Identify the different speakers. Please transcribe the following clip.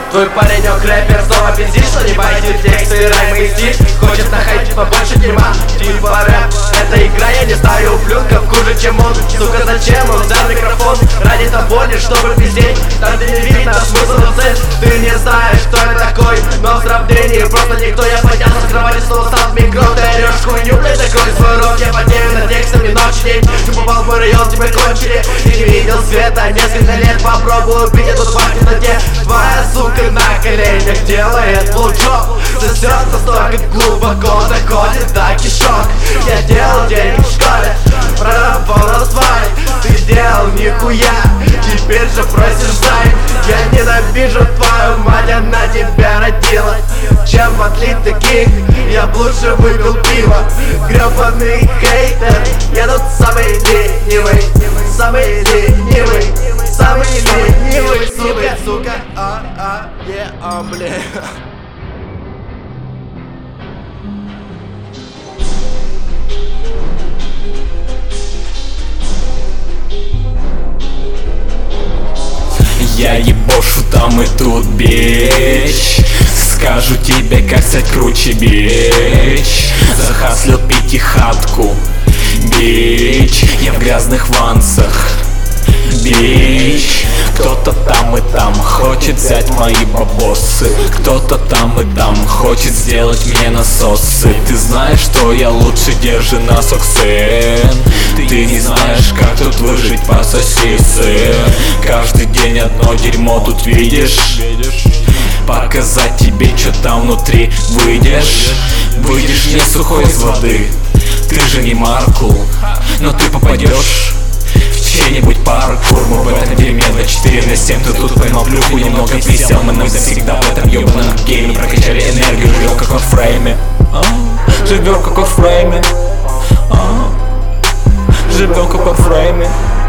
Speaker 1: Твой паренек рэпер снова пиздит, что не пойдет тексты, раймы и стиль. Хочет находить побольше дерьма, типа рэп. Это игра, я не ставлю плюнков хуже, чем он. Сука, зачем он взял микрофон? Ради того лишь, чтобы пиздеть. Там где не видно смысл, но цель. Ты не знаешь, кто я такой, но в сравнении просто никто. Я поднялся с кровати, снова стал в микро. Ты орешь хуйню, блядь, закрой свой рот. Я потею над текстами ночь и день. Ты попал в мой район, тебя кончили. Ты не видел света несколько лет. Попробую убить эту тварь в темноте. Твоя сука на коленях делает блудшоп. Сосет настолько глубоко, доходит до кишок. Я делал денег в школе, проработал тварь. Ты делал нихуя, теперь же просишь займ. Я ненавижу твою мать, она тебя родила. Чем отлить таких, я б лучше выпил пиво. Гребаный хейтер, я тут самый ленивый. Самый ленивый, самый ленивый, сука. Бля.
Speaker 2: Я ебошу там и тут, бич. Скажу тебе, как стать круче, бич. Захаслил пятихатку, бич. Я в грязных вансах, бич. Кто-то там и там хочет взять мои бабосы. Кто-то там и там хочет сделать мне насосы. Ты знаешь, что я лучше, держи носок, сын. Ты не знаешь, как тут выжить, пососи, сын. Каждый день одно дерьмо тут видишь. Показать тебе, что там внутри. Выйдешь не сухой из воды. Ты же не Маркул, но ты попадешь в чей-нибудь паркур. Мы в этом дерьме 24/7. Ты тут поймал плюху, немного присел. Мы навсегда в этом ёбаном гейме прокачали энергию. Живем как во фрейме, живем как во фрейме, живем как во фрейме.